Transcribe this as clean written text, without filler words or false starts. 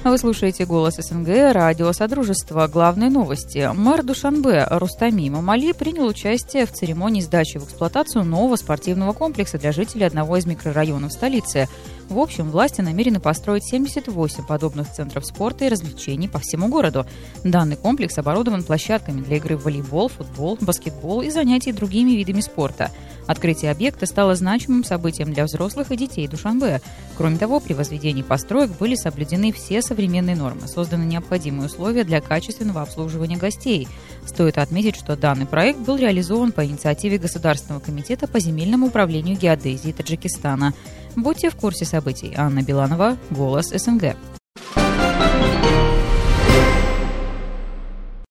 Вы слушаете «Голос СНГ», радио Содружества. Главные новости. Мэр Душанбе Рустами Мамали принял участие в церемонии сдачи в эксплуатацию нового спортивного комплекса для жителей одного из микрорайонов столицы. В общем, власти намерены построить 78 подобных центров спорта и развлечений по всему городу. Данный комплекс оборудован площадками для игры в волейбол, футбол, баскетбол и занятий другими видами спорта. Открытие объекта стало значимым событием для взрослых и детей Душанбе. Кроме того, при возведении построек были соблюдены все современные нормы, созданы необходимые условия для качественного обслуживания гостей. Стоит отметить, что данный проект был реализован по инициативе Государственного комитета по земельному управлению геодезии Таджикистана. Будьте в курсе событий. Анна Биланова, «Голос СНГ».